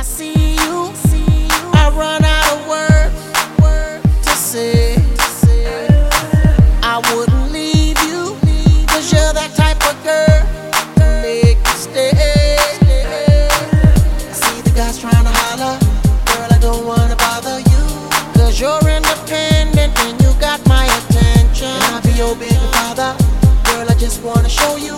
see you, I run out of words to say. I wouldn't leave you, 'cause you're that type of girl to make me stay. I see the guys trying to holler, girl, I don't wanna bother you, 'cause you're independent and you got my attention. I'll be your baby father, girl, I just wanna show you